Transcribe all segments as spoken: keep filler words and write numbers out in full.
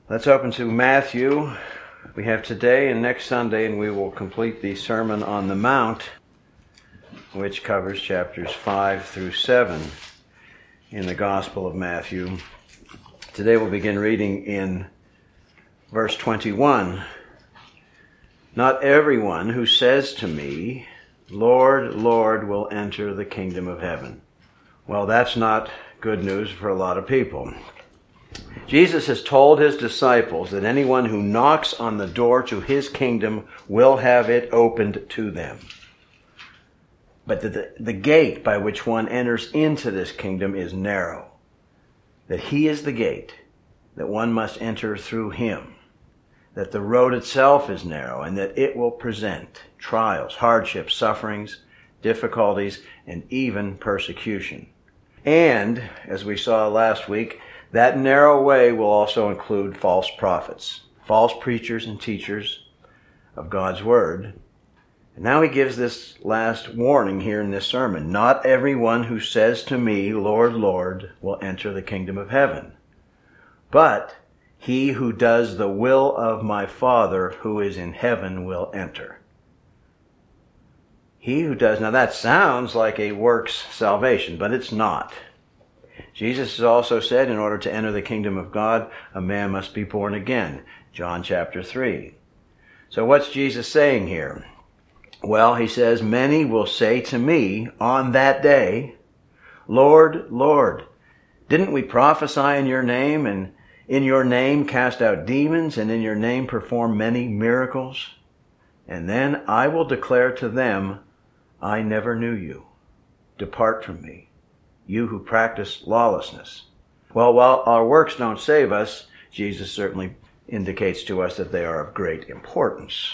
Let's open to Matthew. We have today and next Sunday, and we will complete the Sermon on the Mount, which covers chapters five through seven in the Gospel of Matthew. Today we'll begin reading in verse twenty-one. Not everyone who says to me, Lord, Lord, will enter the kingdom of heaven. Well, that's not good news for a lot of people. Jesus has told his disciples that anyone who knocks on the door to his kingdom will have it opened to them. But that the, the gate by which one enters into this kingdom is narrow. That he is the gate, that one must enter through him. That the road itself is narrow, and that it will present trials, hardships, sufferings, difficulties, and even persecution. And, as we saw last week, that narrow way will also include false prophets, false preachers and teachers of God's Word. And now he gives this last warning here in this sermon. Not everyone who says to me, Lord, Lord, will enter the kingdom of heaven, but he who does the will of my Father who is in heaven will enter. He who does, now that sounds like a works salvation, but it's not. Jesus has also said in order to enter the kingdom of God, a man must be born again. John chapter three. So what's Jesus saying here? Well, he says, many will say to me on that day, Lord, Lord, didn't we prophesy in your name, and in your name cast out demons, and in your name perform many miracles? And then I will declare to them, I never knew you. Depart from me, you who practice lawlessness. Well, while our works don't save us, Jesus certainly indicates to us that they are of great importance.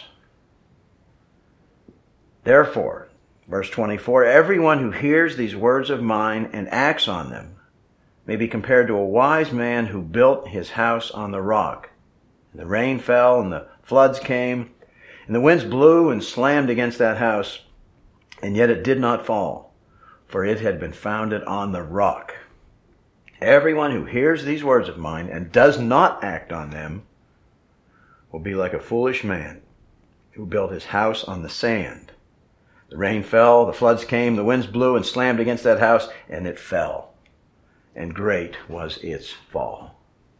Therefore, verse twenty-four, everyone who hears these words of mine and acts on them may be compared to a wise man who built his house on the rock. And the rain fell, and the floods came, and the winds blew and slammed against that house, and yet it did not fall, for it had been founded on the rock. Everyone who hears these words of mine and does not act on them will be like a foolish man who built his house on the sand. The rain fell, the floods came, the winds blew and slammed against that house, and it fell. And great was its fall.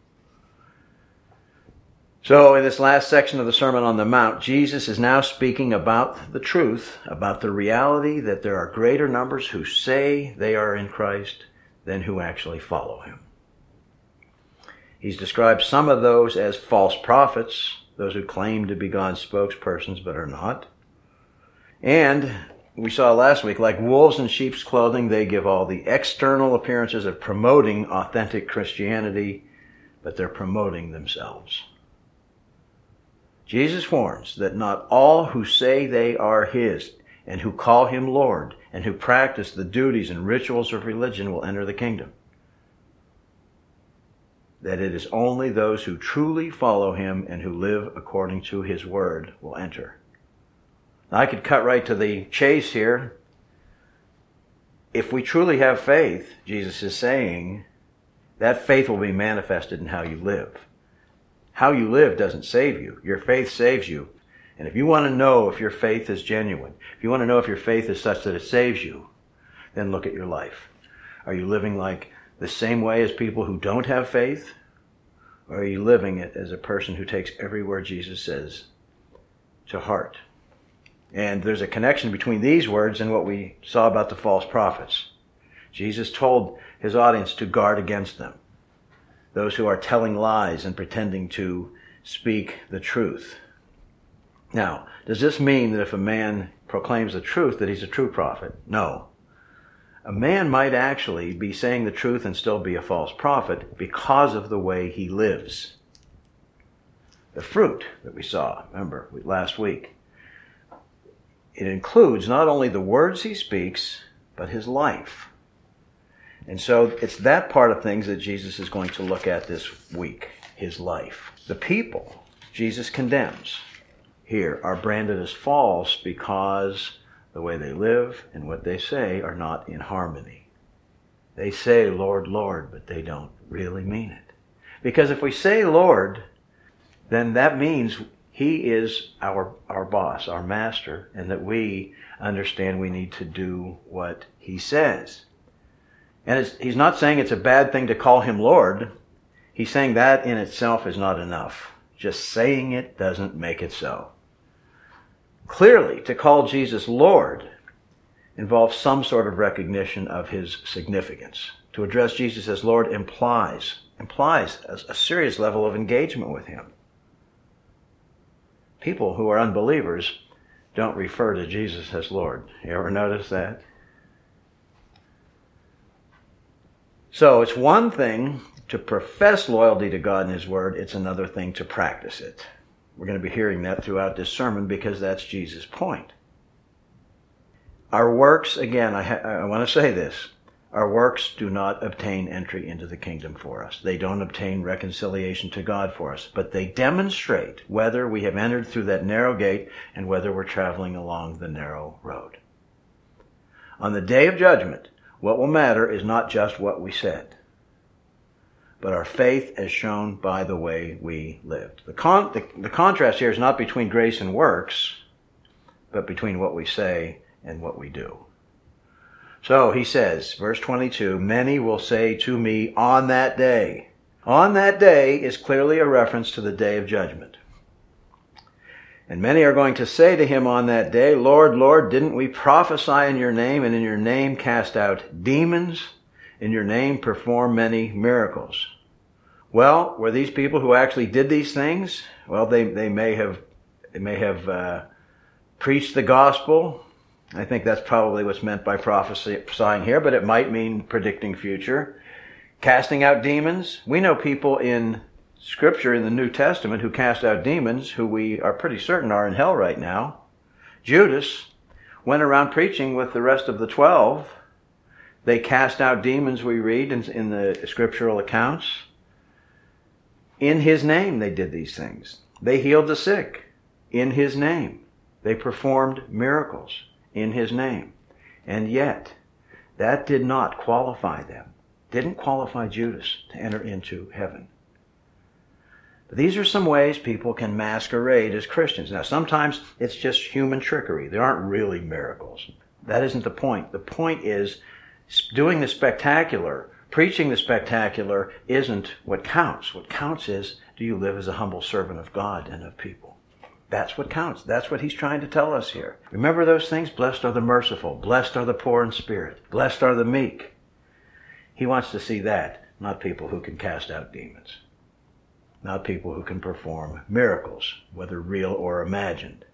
So in this last section of the Sermon on the Mount, Jesus is now speaking about the truth, about the reality that there are greater numbers who say they are in Christ than who actually follow him. He's described some of those as false prophets, those who claim to be God's spokespersons but are not. And we saw last week, like wolves in sheep's clothing, they give all the external appearances of promoting authentic Christianity, but they're promoting themselves. Jesus warns that not all who say they are his and who call him Lord and who practice the duties and rituals of religion will enter the kingdom. That it is only those who truly follow him and who live according to his word will enter. Now, I could cut right to the chase here. If we truly have faith, Jesus is saying, that faith will be manifested in how you live. How you live doesn't save you. Your faith saves you. And if you want to know if your faith is genuine, if you want to know if your faith is such that it saves you, then look at your life. Are you living like the same way as people who don't have faith? Or are you living it as a person who takes every word Jesus says to heart? And there's a connection between these words and what we saw about the false prophets. Jesus told his audience to guard against them. Those who are telling lies and pretending to speak the truth. Now, does this mean that if a man proclaims the truth that he's a true prophet? No. A man might actually be saying the truth and still be a false prophet because of the way he lives. The fruit that we saw, remember, last week, it includes not only the words he speaks, but his life. And so it's that part of things that Jesus is going to look at this week, his life. The people Jesus condemns here are branded as false because the way they live and what they say are not in harmony. They say, Lord, Lord, but they don't really mean it. Because if we say Lord, then that means he is our, our boss, our master, and that we understand we need to do what he says. And it's, he's not saying it's a bad thing to call him Lord. He's saying that in itself is not enough. Just saying it doesn't make it so. Clearly, to call Jesus Lord involves some sort of recognition of his significance. To address Jesus as Lord implies, implies a, a serious level of engagement with him. People who are unbelievers don't refer to Jesus as Lord. You ever notice that? So it's one thing to profess loyalty to God and his word. It's another thing to practice it. We're going to be hearing that throughout this sermon because that's Jesus' point. Our works, again, I, ha- I want to say this, our works do not obtain entry into the kingdom for us. They don't obtain reconciliation to God for us, but they demonstrate whether we have entered through that narrow gate and whether we're traveling along the narrow road. On the day of judgment, what will matter is not just what we said, but our faith as shown by the way we lived. The, con- the, the contrast here is not between grace and works, but between what we say and what we do. So he says, verse twenty-two, many will say to me on that day. On that day is clearly a reference to the day of judgment. And many are going to say to him on that day, Lord, Lord, didn't we prophesy in your name and in your name cast out demons? In your name perform many miracles. Well, were these people who actually did these things? Well, they, they may have, they may have uh, preached the gospel. I think that's probably what's meant by prophesying here, but it might mean predicting future. Casting out demons. We know people in Scripture in the New Testament who cast out demons who we are pretty certain are in hell right now. Judas went around preaching with the rest of the twelve. They cast out demons, we read in, in the scriptural accounts. In his name they did these things. They healed the sick in his name. They performed miracles in his name. And yet, that did not qualify them. Didn't qualify Judas to enter into heaven. But these are some ways people can masquerade as Christians. Now, sometimes it's just human trickery. There aren't really miracles. That isn't the point. The point is doing the spectacular, preaching the spectacular isn't what counts. What counts is, do you live as a humble servant of God and of people? That's what counts. That's what he's trying to tell us here. Remember those things? Blessed are the merciful. Blessed are the poor in spirit. Blessed are the meek. He wants to see that, not people who can cast out demons. Not people who can perform miracles, whether real or imagined.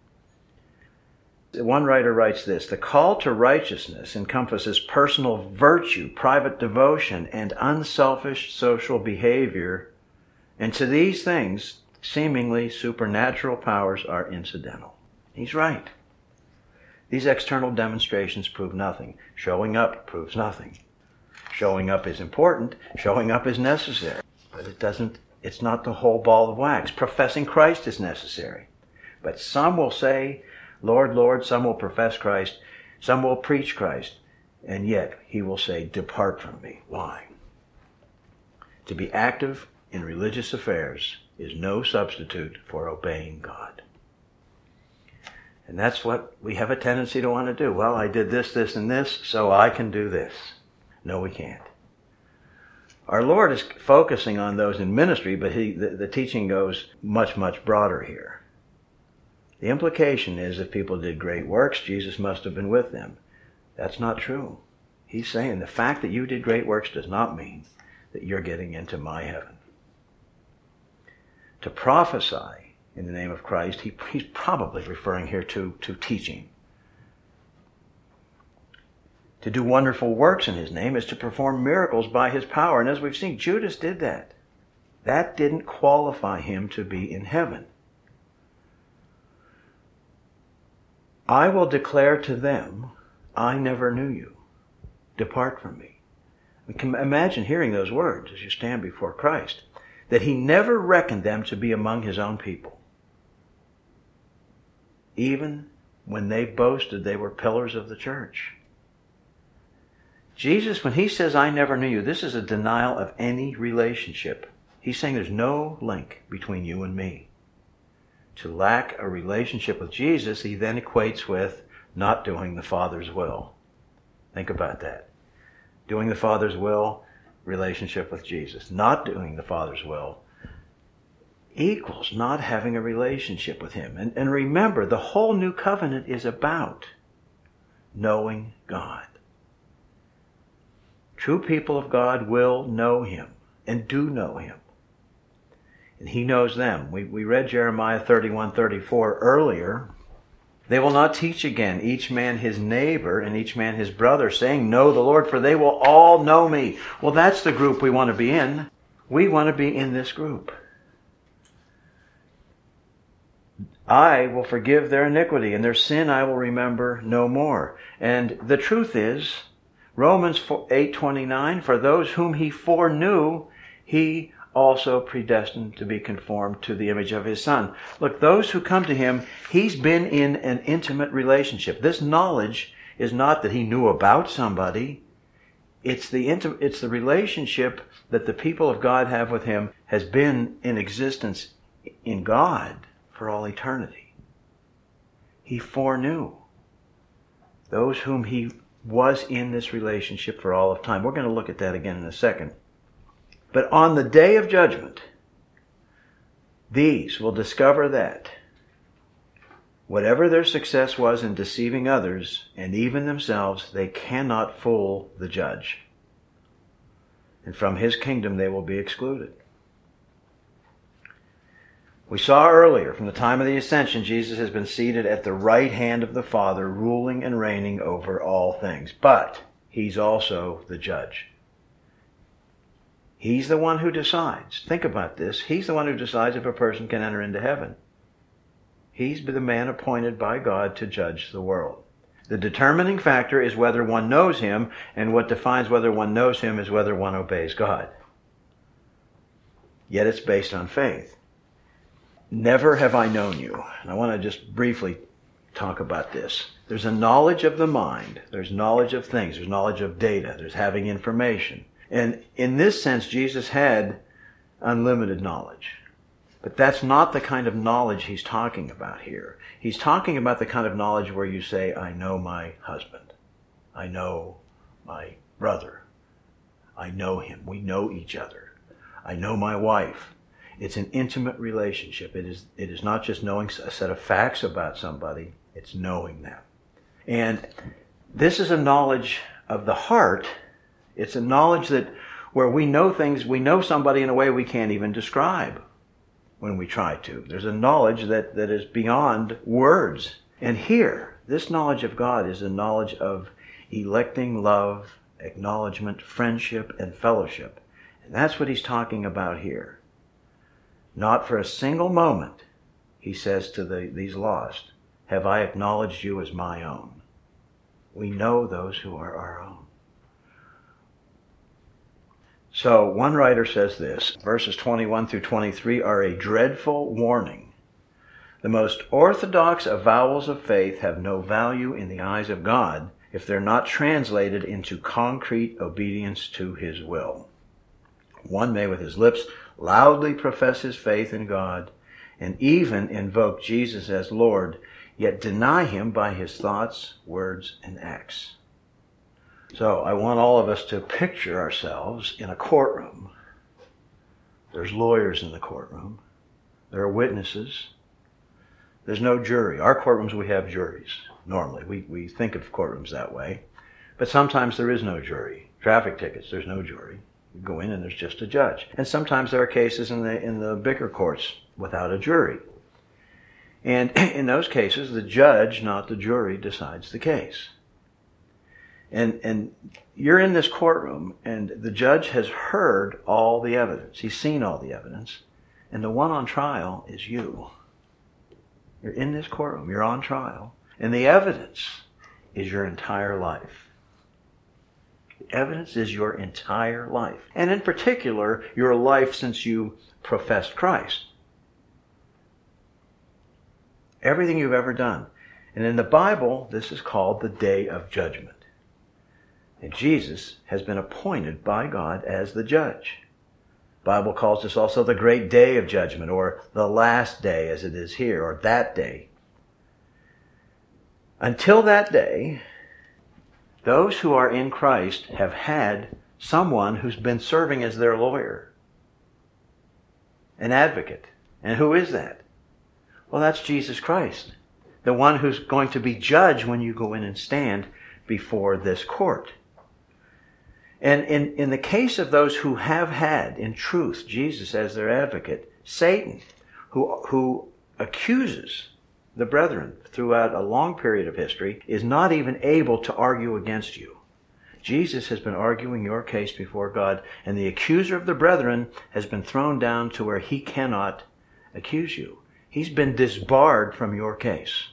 One writer writes this, the call to righteousness encompasses personal virtue, private devotion, and unselfish social behavior. And to these things, seemingly supernatural powers are incidental. He's right. These external demonstrations prove nothing. Showing up proves nothing. Showing up is important. Showing up is necessary. But it doesn't, it's not the whole ball of wax. Professing Christ is necessary. But some will say, Lord, Lord, some will profess Christ, some will preach Christ, and yet he will say, depart from me. Why? To be active in religious affairs is no substitute for obeying God. And that's what we have a tendency to want to do. Well, I did this, this, and this, so I can do this. No, we can't. Our Lord is focusing on those in ministry, but he, the, the teaching goes much, much broader here. The implication is if people did great works, Jesus must have been with them. That's not true. He's saying the fact that you did great works does not mean that you're getting into my heaven. To prophesy in the name of Christ, he, he's probably referring here to, to teaching. To do wonderful works in his name is to perform miracles by his power. And as we've seen, Judas did that. That didn't qualify him to be in heaven. I will declare to them, I never knew you. Depart from me. We can imagine hearing those words as you stand before Christ, that he never reckoned them to be among his own people. Even when they boasted they were pillars of the church. Jesus, when he says, I never knew you, this is a denial of any relationship He's saying there's no link between you and me. To lack a relationship with Jesus, he then equates with not doing the Father's will. Think about that. Doing the Father's will, relationship with Jesus. Not doing the Father's will equals not having a relationship with him. And, and remember, the whole new covenant is about knowing God. True people of God will know him and do know him. And he knows them. We, we read Jeremiah thirty-one thirty-four earlier. They will not teach again, each man his neighbor and each man his brother, saying, know the Lord, for they will all know me. Well, that's the group we want to be in. We want to be in this group. I will forgive their iniquity, and their sin I will remember no more. And the truth is, Romans eight twenty-nine, for those whom he foreknew, he also predestined to be conformed to the image of his Son. Look, those who come to him, he's been in an intimate relationship. This knowledge is not that he knew about somebody. It's the intim- it's the relationship that the people of God have with him has been in existence in God for all eternity. He foreknew those whom he was in this relationship for all of time. We're going to look at that again in a second. But on the day of judgment, these will discover that whatever their success was in deceiving others, and even themselves, they cannot fool the judge. And from his kingdom they will be excluded. We saw earlier, from the time of the ascension, Jesus has been seated at the right hand of the Father, ruling and reigning over all things. But he's also the judge. He's the one who decides. Think about this. He's the one who decides if a person can enter into heaven. He's the man appointed by God to judge the world. The determining factor is whether one knows him, and what defines whether one knows him is whether one obeys God. Yet it's based on faith. Never have I known you. And I want to just briefly talk about this. There's a knowledge of the mind. There's knowledge of things. There's knowledge of data. There's having information. And in this sense, Jesus had unlimited knowledge. But that's not the kind of knowledge he's talking about here. He's talking about the kind of knowledge where you say, I know my husband. I know my brother. I know him. We know each other. I know my wife. It's an intimate relationship. It is, it is not just knowing a set of facts about somebody. It's knowing them. And this is a knowledge of the heart. It's a knowledge that where we know things, we know somebody in a way we can't even describe when we try to. There's a knowledge that, that is beyond words. And here, this knowledge of God is a knowledge of electing love, acknowledgement, friendship, and fellowship. And that's what he's talking about here. Not for a single moment, he says to the, these lost, have I acknowledged you as my own. We know those who are our own. So one writer says this, verses twenty-one through twenty-three are a dreadful warning. The most orthodox avowals of faith have no value in the eyes of God if they're not translated into concrete obedience to his will. One may with his lips loudly profess his faith in God and even invoke Jesus as Lord, yet deny him by his thoughts, words, and acts. So I want all of us to picture ourselves in a courtroom. There's lawyers in the courtroom. There are witnesses. There's no jury. Our courtrooms, we have juries. Normally, we, we think of courtrooms that way. But sometimes there is no jury. Traffic tickets, there's no jury. You go in and there's just a judge. And sometimes there are cases in the in the bigger courts without a jury. And in those cases, the judge, not the jury, decides the case. And and you're in this courtroom, and the judge has heard all the evidence. He's seen all the evidence. And the one on trial is you. You're in this courtroom. You're on trial. And the evidence is your entire life. The evidence is your entire life. And in particular, your life since you professed Christ. Everything you've ever done. And in the Bible, this is called the Day of Judgment. And Jesus has been appointed by God as the judge. The Bible calls this also the great day of judgment, or the last day as it is here, or that day. Until that day, those who are in Christ have had someone who's been serving as their lawyer, an advocate. And who is that? Well, that's Jesus Christ, the one who's going to be judged when you go in and stand before this court. And in, in the case of those who have had, in truth, Jesus as their advocate, Satan, who, who accuses the brethren throughout a long period of history, is not even able to argue against you. Jesus has been arguing your case before God, and the accuser of the brethren has been thrown down to where he cannot accuse you. He's been disbarred from your case.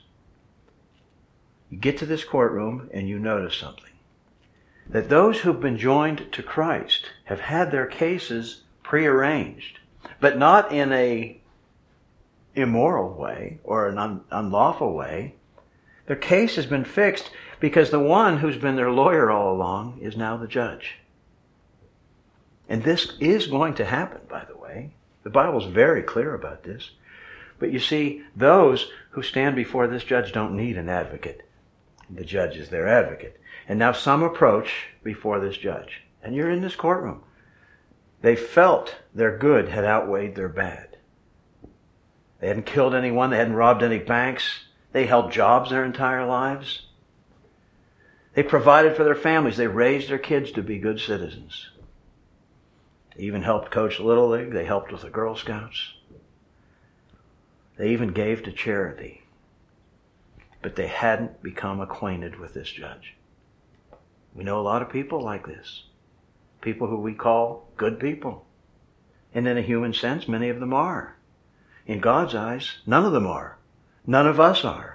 You get to this courtroom and you notice something. That those who've been joined to Christ have had their cases prearranged, but not in a immoral way or an un- unlawful way. Their case has been fixed because the one who's been their lawyer all along is now the judge. And this is going to happen, by the way. The Bible's very clear about this. But you see, those who stand before this judge don't need an advocate. The judge is their advocate. And now some approach before this judge. And you're in this courtroom. They felt their good had outweighed their bad. They hadn't killed anyone. They hadn't robbed any banks. They held jobs their entire lives. They provided for their families. They raised their kids to be good citizens. They even helped coach Little League. They helped with the Girl Scouts. They even gave to charity. But they hadn't become acquainted with this judge. We know a lot of people like this. People who we call good people. And in a human sense, many of them are. In God's eyes, none of them are. None of us are.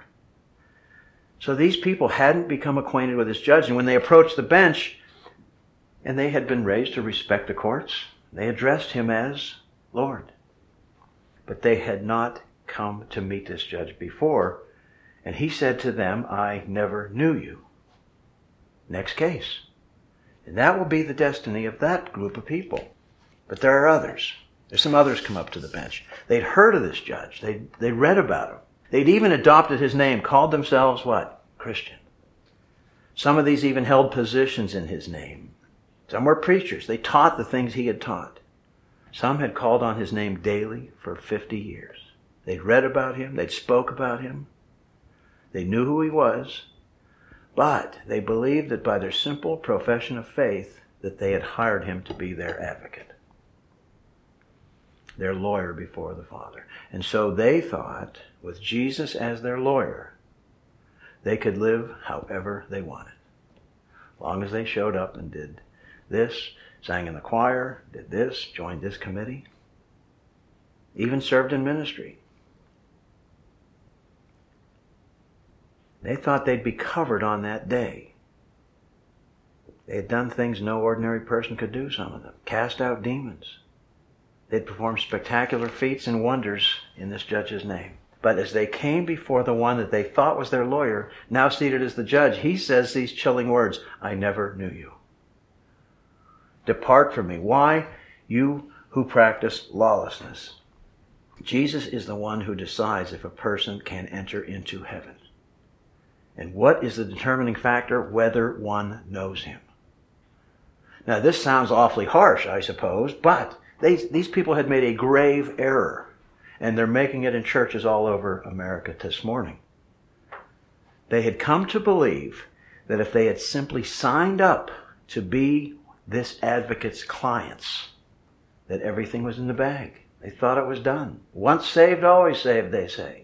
So these people hadn't become acquainted with this judge. And when they approached the bench, and they had been raised to respect the courts, they addressed him as Lord. But they had not come to meet this judge before. And he said to them, I never knew you. Next case. And that will be the destiny of that group of people. But there are others. There's some others come up to the bench. They'd heard of this judge. They'd, they'd read about him. They'd even adopted his name, called themselves what? Christian. Some of these even held positions in his name. Some were preachers. They taught the things he had taught. Some had called on his name daily for fifty years. They'd read about him. They'd spoke about him. They knew who he was. But they believed that by their simple profession of faith that they had hired him to be their advocate, their lawyer before the Father. And so they thought, with Jesus as their lawyer, they could live however they wanted. As long as they showed up and did this, sang in the choir, did this, joined this committee, even served in ministry. They thought they'd be covered on that day. They had done things no ordinary person could do, some of them. Cast out demons. They'd performed spectacular feats and wonders in this judge's name. But as they came before the one that they thought was their lawyer, now seated as the judge, he says these chilling words, I never knew you. Depart from me. Why? You who practice lawlessness. Jesus is the one who decides if a person can enter into heaven. And what is the determining factor? Whether one knows him. Now this sounds awfully harsh, I suppose, but they, these people had made a grave error. And they're making it in churches all over America this morning. They had come to believe that if they had simply signed up to be this advocate's clients, that everything was in the bag. They thought it was done. Once saved, always saved, they say.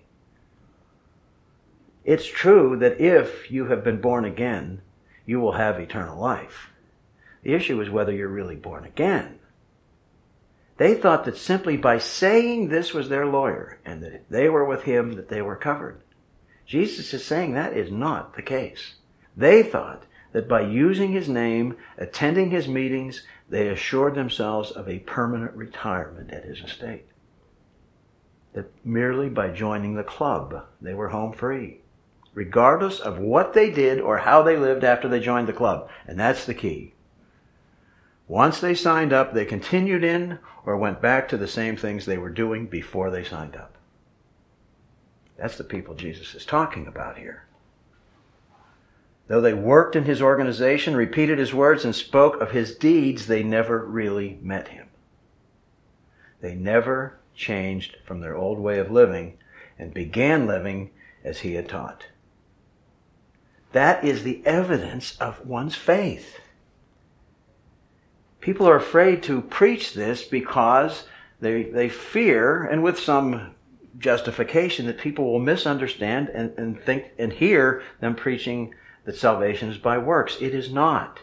It's true that if you have been born again, you will have eternal life. The issue is whether you're really born again. They thought that simply by saying this was their lawyer and that if they were with him, that they were covered. Jesus is saying that is not the case. They thought that by using his name, attending his meetings, they assured themselves of a permanent retirement at his estate. That merely by joining the club, they were home free, regardless of what they did or how they lived after they joined the club. And that's the key. Once they signed up, they continued in or went back to the same things they were doing before they signed up. That's the people Jesus is talking about here. Though they worked in his organization, repeated his words, and spoke of his deeds, they never really met him. They never changed from their old way of living and began living as he had taught. That is the evidence of one's faith. People are afraid to preach this because they, they fear, and with some justification, that people will misunderstand and, and think and hear them preaching that salvation is by works. It is not.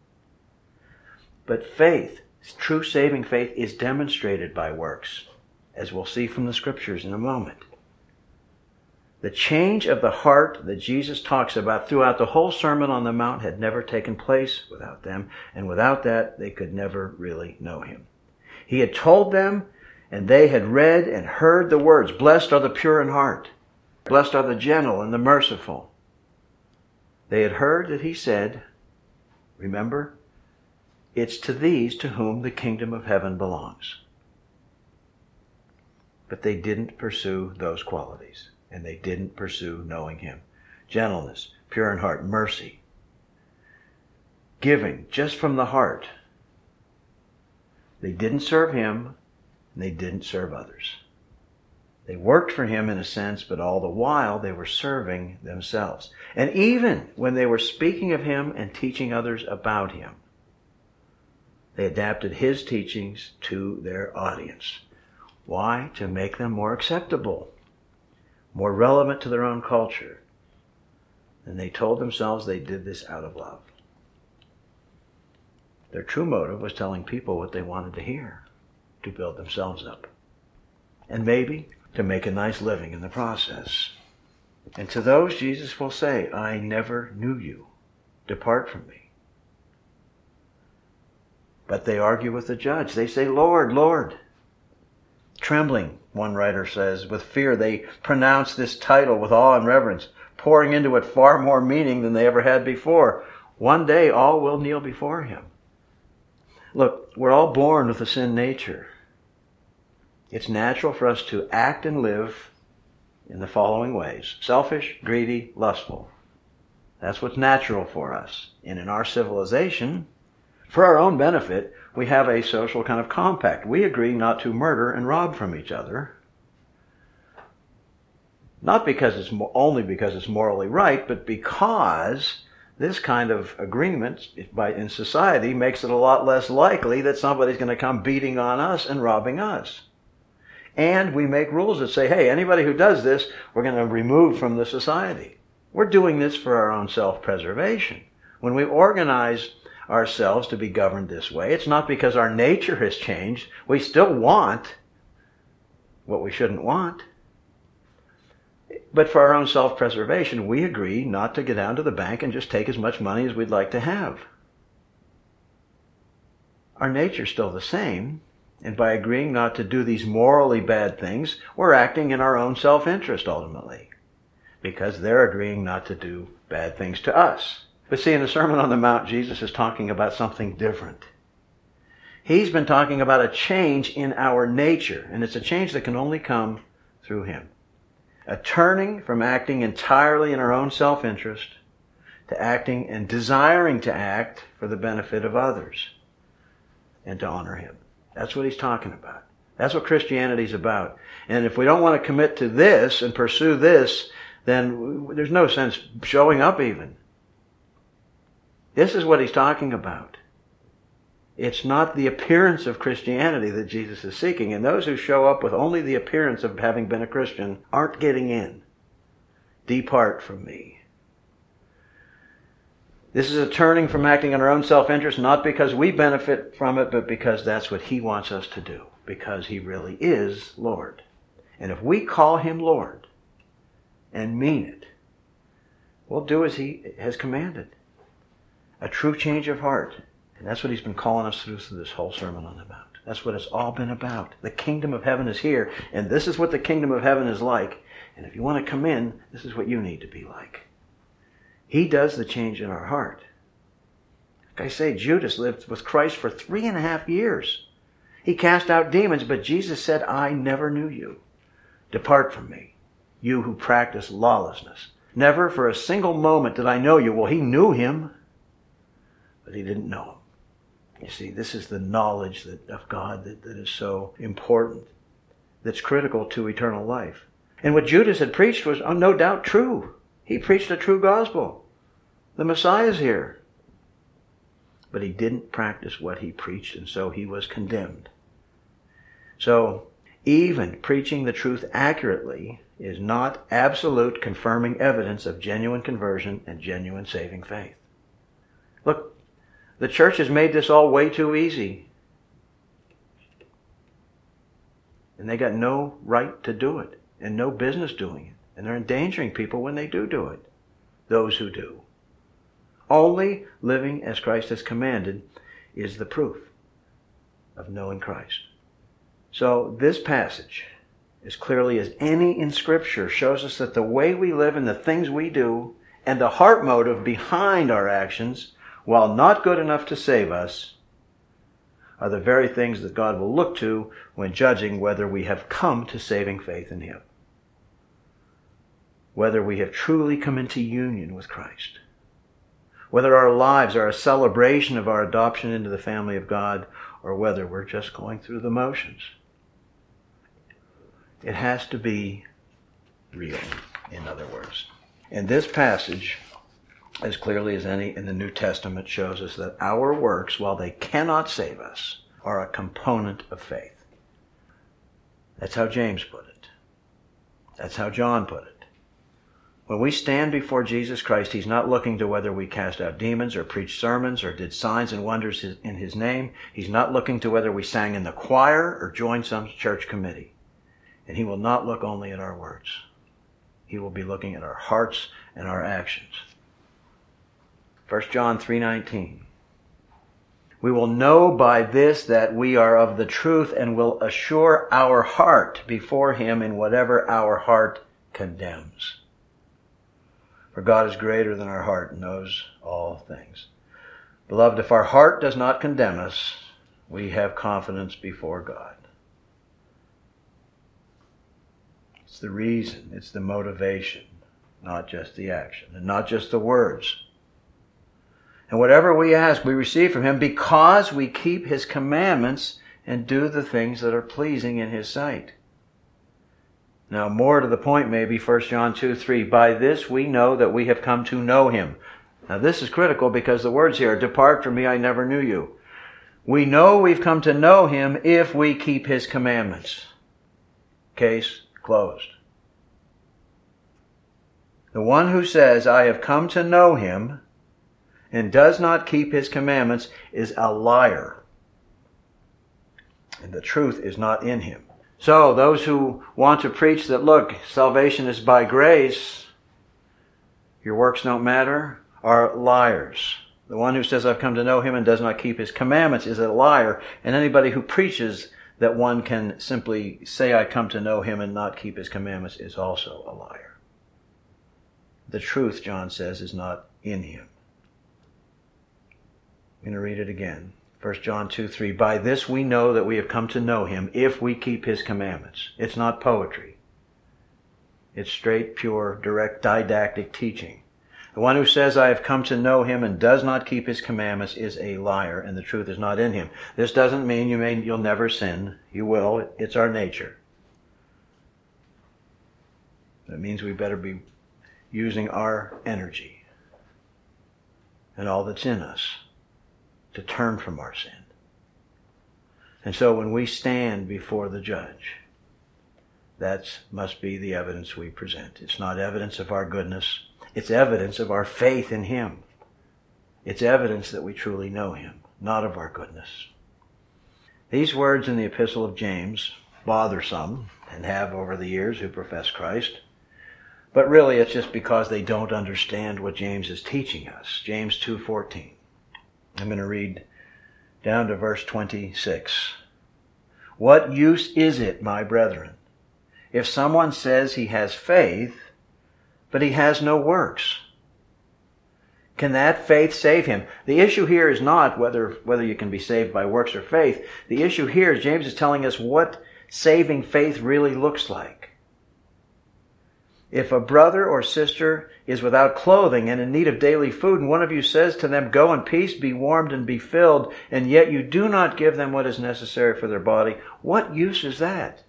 But faith, true saving faith, is demonstrated by works, as we'll see from the scriptures in a moment. The change of the heart that Jesus talks about throughout the whole Sermon on the Mount had never taken place without them, and without that, they could never really know him. He had told them, and they had read and heard the words, "Blessed are the pure in heart. Blessed are the gentle and the merciful." They had heard that he said, remember, it's to these to whom the kingdom of heaven belongs. But they didn't pursue those qualities. And they didn't pursue knowing him. Gentleness, pure in heart, mercy, giving just from the heart. They didn't serve him, and they didn't serve others. They worked for him in a sense, but all the while they were serving themselves. And even when they were speaking of him and teaching others about him, they adapted his teachings to their audience. Why? To make them more acceptable, more relevant to their own culture. And they told themselves they did this out of love. Their true motive was telling people what they wanted to hear, to build themselves up, and maybe to make a nice living in the process. And to those, Jesus will say, "I never knew you. Depart from me." But they argue with the judge. They say, "Lord, Lord." Trembling, one writer says, with fear, they pronounce this title with awe and reverence, pouring into it far more meaning than they ever had before. One day, all will kneel before him. Look, we're all born with a sin nature. It's natural for us to act and live in the following ways: selfish, greedy, lustful. That's what's natural for us. And in our civilization, for our own benefit, we have a social kind of compact. We agree not to murder and rob from each other. Not because it's mo- only because it's morally right, but because this kind of agreement by, in society makes it a lot less likely that somebody's going to come beating on us and robbing us. And we make rules that say, hey, anybody who does this, we're going to remove from the society. We're doing this for our own self-preservation. When we organize ourselves to be governed this way, it's not because our nature has changed. We still want what we shouldn't want. But for our own self-preservation, we agree not to get down to the bank and just take as much money as we'd like to have. Our nature's still the same, and by agreeing not to do these morally bad things, we're acting in our own self-interest ultimately, because they're agreeing not to do bad things to us. But see, in the Sermon on the Mount, Jesus is talking about something different. He's been talking about a change in our nature, and it's a change that can only come through him. A turning from acting entirely in our own self-interest to acting and desiring to act for the benefit of others and to honor him. That's what he's talking about. That's what Christianity's about. And if we don't want to commit to this and pursue this, then there's no sense showing up even. This is what he's talking about. It's not the appearance of Christianity that Jesus is seeking. And those who show up with only the appearance of having been a Christian aren't getting in. Depart from me. This is a turning from acting in our own self-interest, not because we benefit from it, but because that's what he wants us to do. Because he really is Lord. And if we call him Lord and mean it, we'll do as he has commanded. A true change of heart. And that's what he's been calling us through, through this whole Sermon on the Mount. That's what it's all been about. The kingdom of heaven is here, and this is what the kingdom of heaven is like. And if you want to come in, this is what you need to be like. He does the change in our heart. Like I say, Judas lived with Christ for three and a half years. He cast out demons, but Jesus said, I never knew you. Depart from me, you who practice lawlessness. Never for a single moment did I know you. Well, he knew him, but he didn't know him. You see, this is the knowledge that, of God that, that is so important, that's critical to eternal life. And what Judas had preached was oh, no doubt true. He preached a true gospel. The Messiah is here. But he didn't practice what he preached, and so he was condemned. So, even preaching the truth accurately is not absolute confirming evidence of genuine conversion and genuine saving faith. Look, the church has made this all way too easy. And they got no right to do it, and no business doing it. And they're endangering people when they do do it, those who do. Only living as Christ has commanded is the proof of knowing Christ. So this passage, as clearly as any in Scripture, shows us that the way we live and the things we do and the heart motive behind our actions, while not good enough to save us, are the very things that God will look to when judging whether we have come to saving faith in Him. Whether we have truly come into union with Christ. Whether our lives are a celebration of our adoption into the family of God, or whether we're just going through the motions. It has to be real, in other words. And this passage, as clearly as any in the New Testament, shows us that our works, while they cannot save us, are a component of faith. That's how James put it. That's how John put it. When we stand before Jesus Christ, He's not looking to whether we cast out demons or preached sermons or did signs and wonders in His name. He's not looking to whether we sang in the choir or joined some church committee. And He will not look only at our words. He will be looking at our hearts and our actions. First John three nineteen. We will know by this that we are of the truth and will assure our heart before Him in whatever our heart condemns. For God is greater than our heart and knows all things. Beloved, if our heart does not condemn us, we have confidence before God. It's the reason, it's the motivation, not just the action, and not just the words. And whatever we ask, we receive from Him because we keep His commandments and do the things that are pleasing in His sight. Now, more to the point maybe, First John two three, by this we know that we have come to know Him. Now this is critical because the words here, depart from me, I never knew you. We know we've come to know Him if we keep His commandments. Case closed. The one who says, I have come to know Him, and does not keep His commandments is a liar. And the truth is not in him. So those who want to preach that, look, salvation is by grace, your works don't matter, are liars. The one who says, I've come to know Him and does not keep His commandments is a liar. And anybody who preaches that one can simply say, I come to know Him and not keep His commandments is also a liar. The truth, John says, is not in him. I'm going to read it again. First John two three, by this we know that we have come to know Him if we keep His commandments. It's not poetry. It's straight, pure, direct, didactic teaching. The one who says, I have come to know Him and does not keep His commandments is a liar, and the truth is not in him. This doesn't mean you may, you'll never sin. You will. It's our nature. That means we better be using our energy and all that's in us to turn from our sin. And so when we stand before the judge, that must be the evidence we present. It's not evidence of our goodness. It's evidence of our faith in Him. It's evidence that we truly know Him, not of our goodness. These words in the Epistle of James bother some, and have over the years, who profess Christ. But really it's just because they don't understand what James is teaching us. James two fourteen. I'm going to read down to verse twenty-six. What use is it, my brethren, if someone says he has faith, but he has no works? Can that faith save him? The issue here is not whether, whether you can be saved by works or faith. The issue here is James is telling us what saving faith really looks like. If a brother or sister is without clothing and in need of daily food, and one of you says to them, "Go in peace, be warmed and be filled," and yet you do not give them what is necessary for their body, what use is that?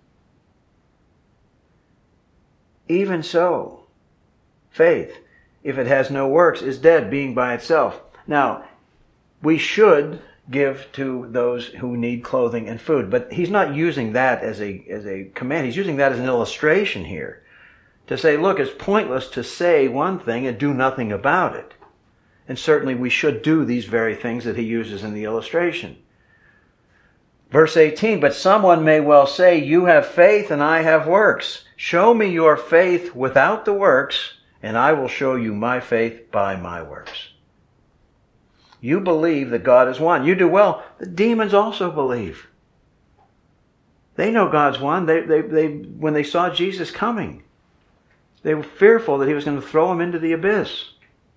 Even so, faith, if it has no works, is dead, being by itself. Now, we should give to those who need clothing and food, but he's not using that as a, as a command. He's using that as an illustration here. To say, look, it's pointless to say one thing and do nothing about it. And certainly we should do these very things that he uses in the illustration. Verse eighteen, "But someone may well say, 'You have faith and I have works. Show me your faith without the works, and I will show you my faith by my works.'" You believe that God is one. You do well. The demons also believe. They know God's one. They, they, they, when they saw Jesus coming, they were fearful that he was going to throw them into the abyss.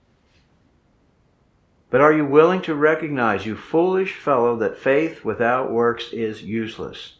But are you willing to recognize, you foolish fellow, that faith without works is useless?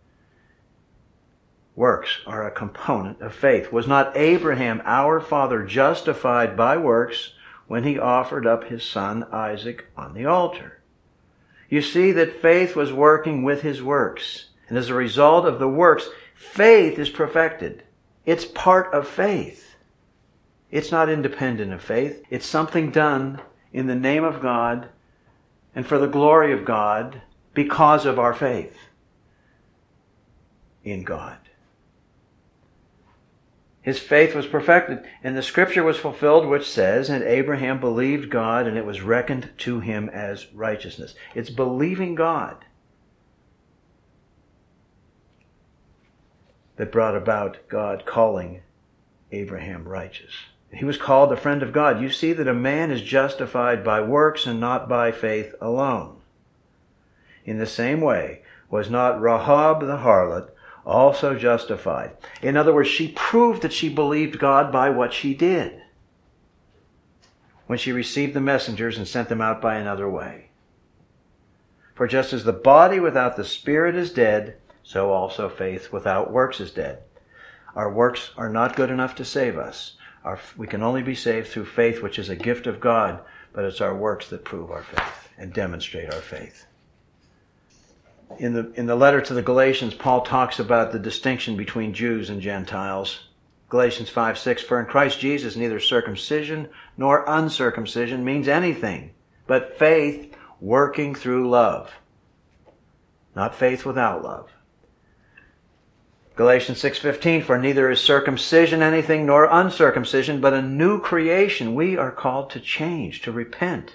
Works are a component of faith. Was not Abraham, our father, justified by works when he offered up his son Isaac on the altar? You see that faith was working with his works. And as a result of the works, faith is perfected. It's part of faith. It's not independent of faith. It's something done in the name of God and for the glory of God because of our faith in God. His faith was perfected, and the scripture was fulfilled which says, "And Abraham believed God, and it was reckoned to him as righteousness." It's believing God that brought about God calling Abraham righteous. He was called a friend of God. You see that a man is justified by works and not by faith alone. In the same way, was not Rahab the harlot also justified? In other words, she proved that she believed God by what she did when she received the messengers and sent them out by another way. For just as the body without the spirit is dead, so also faith without works is dead. Our works are not good enough to save us. Our, we can only be saved through faith, which is a gift of God, but it's our works that prove our faith and demonstrate our faith. In the, in the letter to the Galatians, Paul talks about the distinction between Jews and Gentiles. Galatians five six, "For in Christ Jesus neither circumcision nor uncircumcision means anything, but faith working through love." Not faith without love. Galatians six fifteen, "For neither is circumcision anything nor uncircumcision, but a new creation." We are called to change, to repent.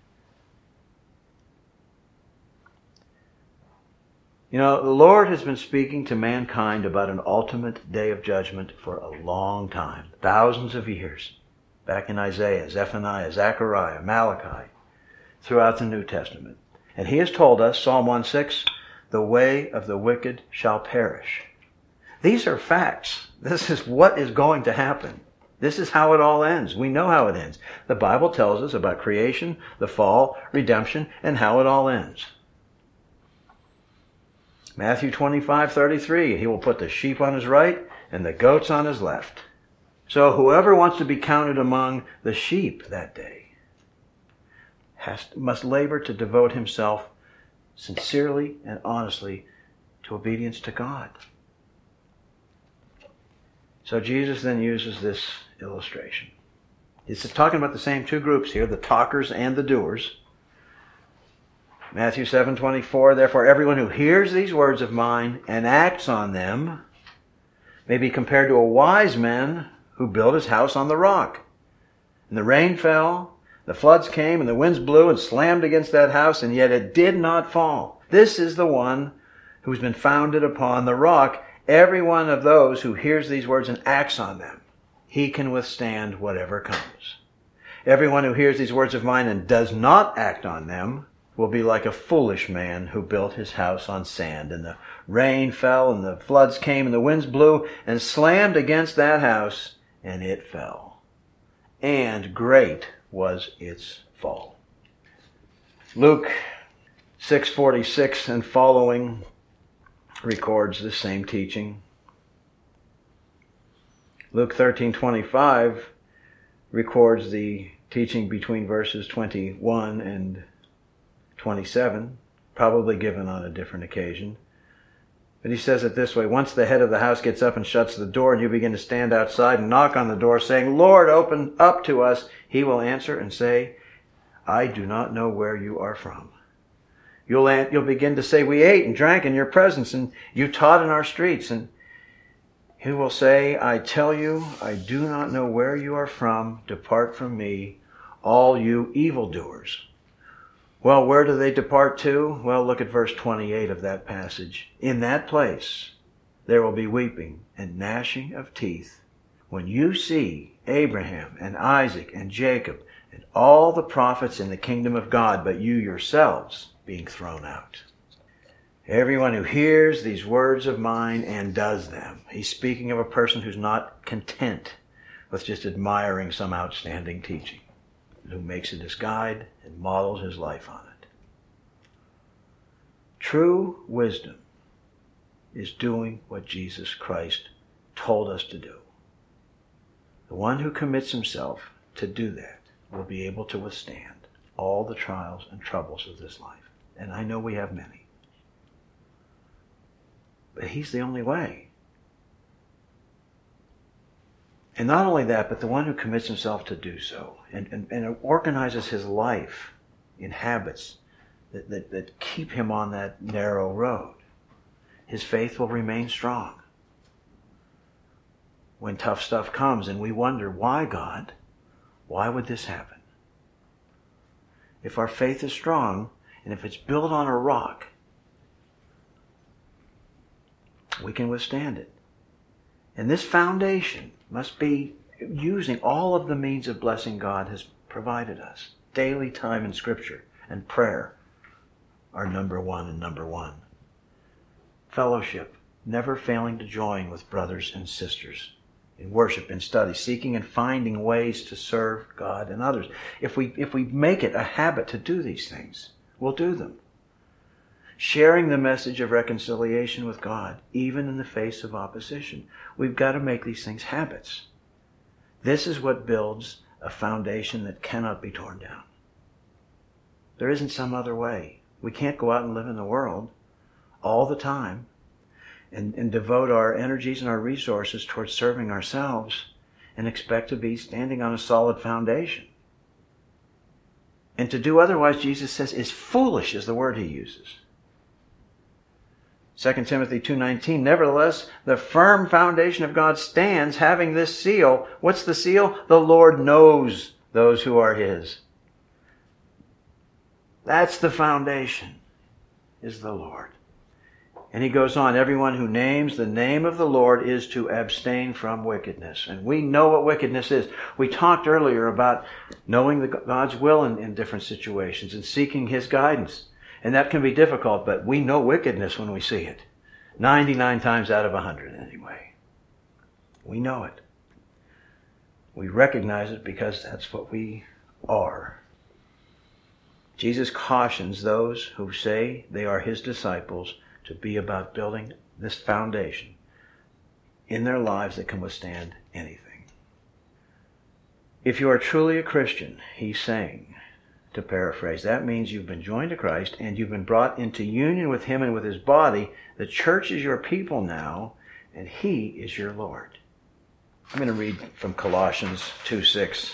You know, the Lord has been speaking to mankind about an ultimate day of judgment for a long time, thousands of years, back in Isaiah, Zephaniah, Zechariah, Malachi, throughout the New Testament. And he has told us, Psalm one six, "The way of the wicked shall perish." These are facts. This is what is going to happen. This is how it all ends. We know how it ends. The Bible tells us about creation, the fall, redemption, and how it all ends. Matthew twenty-five thirty-three, "He will put the sheep on his right and the goats on his left." So whoever wants to be counted among the sheep that day has, must labor to devote himself sincerely and honestly to obedience to God. So Jesus then uses this illustration. He's talking about the same two groups here, the talkers and the doers. Matthew seven twenty-four, "Therefore everyone who hears these words of mine and acts on them may be compared to a wise man who built his house on the rock. And the rain fell, the floods came, and the winds blew and slammed against that house, and yet it did not fall. This is the one who's been founded upon the rock. Every one of those who hears these words and acts on them, he can withstand whatever comes. Everyone who hears these words of mine and does not act on them will be like a foolish man who built his house on sand. And the rain fell, and the floods came, and the winds blew and slammed against that house, and it fell. And great was its fall. Luke six forty-six and following records the same teaching. Luke thirteen twenty-five records the teaching between verses twenty-one and twenty-seven, probably given on a different occasion. But he says it this way: once the head of the house gets up and shuts the door, and you begin to stand outside and knock on the door, saying, "Lord, open up to us," he will answer and say, "I do not know where you are from." You'll, you'll begin to say, "We ate and drank in your presence, and you taught in our streets." And he will say, "I tell you, I do not know where you are from. Depart from me, all you evildoers." Well, where do they depart to? Well, look at verse twenty-eight of that passage. "In that place there will be weeping and gnashing of teeth when you see Abraham and Isaac and Jacob and all the prophets in the kingdom of God, but you yourselves being thrown out. Everyone who hears these words of mine and does them." He's speaking of a person who's not content with just admiring some outstanding teaching, who makes it his guide and models his life on it. True wisdom is doing what Jesus Christ told us to do. The one who commits himself to do that will be able to withstand all the trials and troubles of this life. And I know we have many. But he's the only way. And not only that, but the one who commits himself to do so and, and, and organizes his life in habits that, that, that keep him on that narrow road, his faith will remain strong. When tough stuff comes and we wonder, why, God? Why would this happen? If our faith is strong and if it's built on a rock, we can withstand it. And this foundation must be using all of the means of blessing God has provided us. Daily time in Scripture and prayer are number one and number one. Fellowship, never failing to join with brothers and sisters in worship and study, seeking and finding ways to serve God and others. If we, if we make it a habit to do these things, we'll do them. Sharing the message of reconciliation with God, even in the face of opposition. We've got to make these things habits. This is what builds a foundation that cannot be torn down. There isn't some other way. We can't go out and live in the world all the time and, and devote our energies and our resources towards serving ourselves and expect to be standing on a solid foundation. And to do otherwise, Jesus says, is foolish, is the word he uses. Second Timothy two nineteen, "Nevertheless, the firm foundation of God stands, having this seal." What's the seal? The Lord knows those who are his. That's the foundation, is the Lord. And he goes on, "Everyone who names the name of the Lord is to abstain from wickedness." And we know what wickedness is. We talked earlier about knowing the, God's will in, in different situations and seeking his guidance. And that can be difficult, but we know wickedness when we see it. ninety-nine times out of one hundred anyway. We know it. We recognize it because that's what we are. Jesus cautions those who say they are his disciples to be about building this foundation in their lives that can withstand anything. If you are truly a Christian, he's saying, to paraphrase, that means you've been joined to Christ and you've been brought into union with him and with his body. The church is your people now, and he is your Lord. I'm going to read from Colossians two six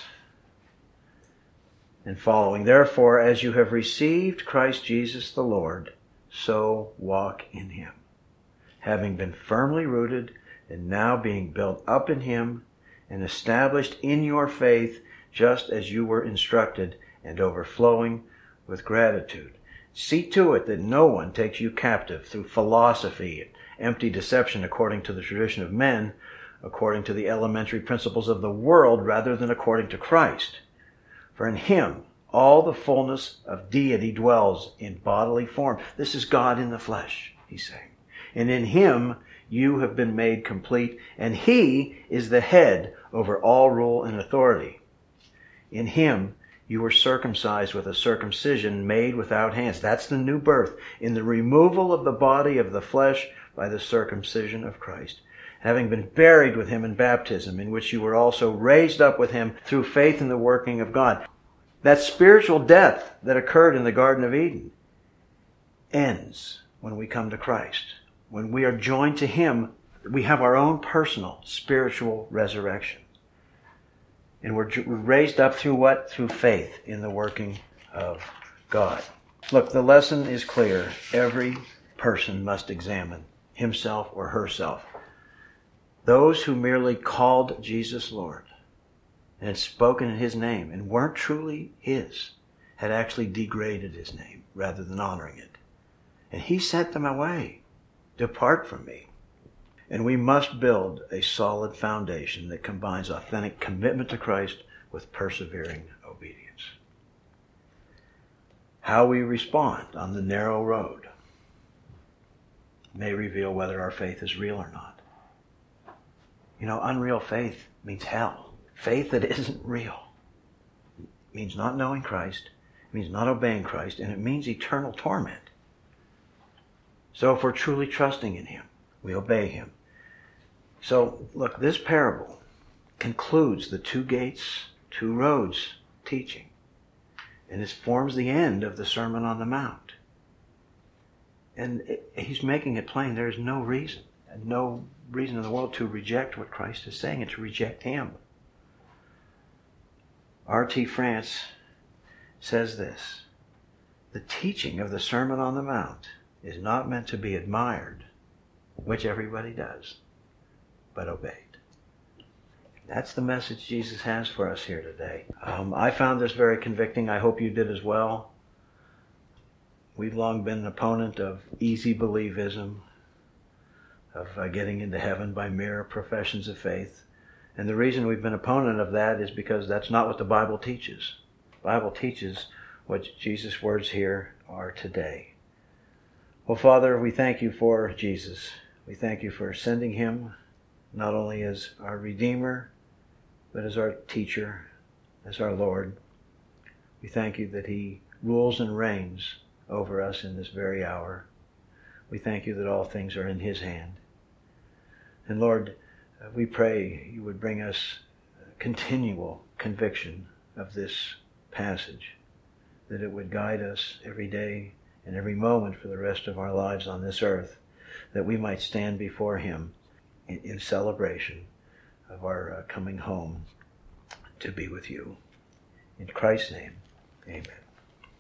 and following. "Therefore, as you have received Christ Jesus the Lord, so walk in him, having been firmly rooted and now being built up in him and established in your faith, just as you were instructed, and overflowing with gratitude. See to it that no one takes you captive through philosophy and empty deception according to the tradition of men, according to the elementary principles of the world, rather than according to Christ. For in him all the fullness of deity dwells in bodily form." This is God in the flesh, he's saying. "And in him you have been made complete, and he is the head over all rule and authority. In him You were circumcised with a circumcision made without hands. That's the new birth, in the removal of the body of the flesh by the circumcision of Christ. Having been buried with him in baptism, in which you were also raised up with him through faith in the working of God. That spiritual death that occurred in the Garden of Eden ends when we come to Christ. When we are joined to him, we have our own personal spiritual resurrection. And we're raised up through what? Through faith in the working of God. Look, the lesson is clear. Every person must examine himself or herself. Those who merely called Jesus Lord and had spoken in his name and weren't truly his had actually degraded his name rather than honoring it. And he sent them away. Depart from me. And we must build a solid foundation that combines authentic commitment to Christ with persevering obedience. How we respond on the narrow road may reveal whether our faith is real or not. You know, unreal faith means hell. Faith that isn't real. It means not knowing Christ. It means not obeying Christ. And it means eternal torment. So if we're truly trusting in him, we obey him. So, look, this parable concludes the two gates, two roads teaching. And this forms the end of the Sermon on the Mount. And it, he's making it plain there is no reason, and no reason in the world to reject what Christ is saying and to reject him. R T France says this: the teaching of the Sermon on the Mount is not meant to be admired, which everybody does, but obeyed. That's the message Jesus has for us here today. Um, I found this very convicting. I hope you did as well. We've long been an opponent of easy believism, of uh, getting into heaven by mere professions of faith. And the reason we've been opponent of that is because that's not what the Bible teaches. The Bible teaches what Jesus' words here are today. Well, Father, we thank you for Jesus. We thank you for sending him not only as our Redeemer, but as our teacher, as our Lord. We thank you that he rules and reigns over us in this very hour. We thank you that all things are in his hand. And Lord, we pray you would bring us continual conviction of this passage, that it would guide us every day and every moment for the rest of our lives on this earth, that we might stand before him in, in celebration of our uh, coming home to be with you. In Christ's name, amen.